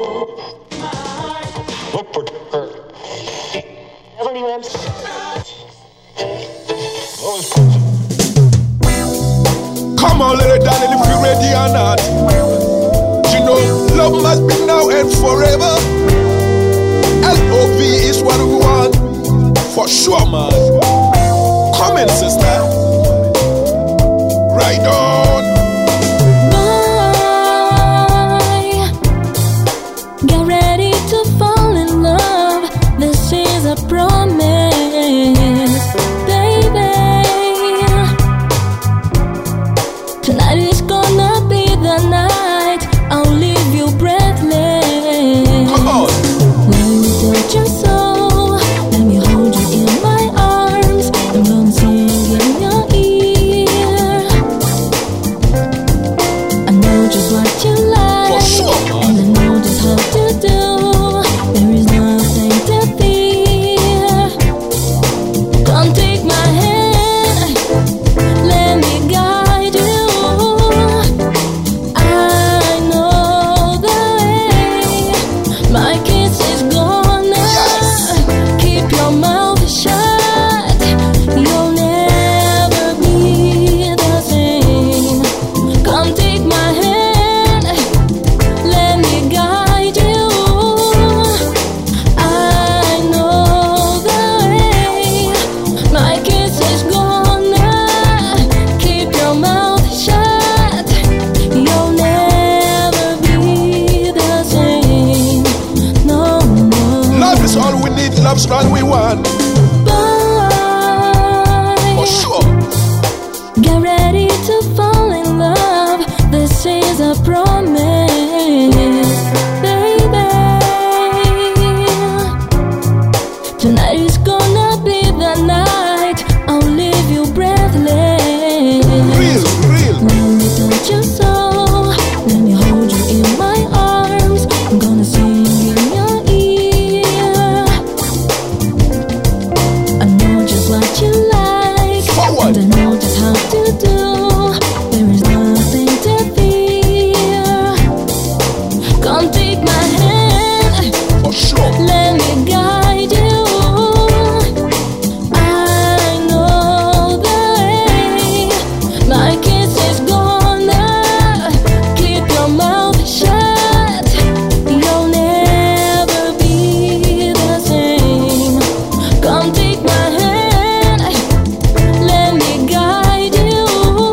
Come on, little darling, if you're ready or not. You know, love must be now and forever. L.O.V. is what we want. For sure, man. Come in, sister. Right on. Boy, get ready to fall in love. This is a promise, baby. Tonight is gonna be the night. I'll leave you breathless. Come on. Let me touch your soul. Let me hold you in my arms. I'm gonna sing in your ear. I know just what you like, For sure, and I know just how to do. There is nothing to fear. Come take my hand. Let me guide you. I know the way. My kiss is gonna keep your mouth shut. You'll never be the same. Come take my hand. Let me guide you. I know the way. My kiss is gonna keep your mouth shut. You'll never be the same. No, no. Love is all we need, love's all we want. For Boy, sure. get ready to fall in love. This is a promise, baby. Tonight is gonna be the night. I'll leave you breathless. Real, real. Let me touch your soul. Let me hold you in my arms. I'm gonna sing in your ear. I know just what you like, Forward. and I know just how to do. There is nothing to fear. Come take my hand. For sure. Let me guide you. I know the way. My kiss is gonna keep your mouth shut. You'll never be the same. Come take my hand. Let me guide you.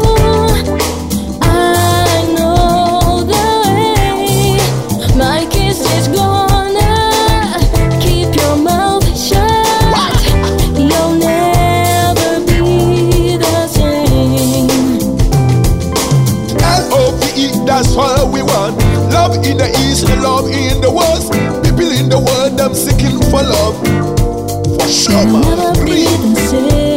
I know the way. My kiss is gonna keep your mouth shut. You'll never be the same. L.O.V.E. that's all we want. Love in the east, love in the west. People in the world, them seeking for love. For sure, You'll man. never be Real. the same.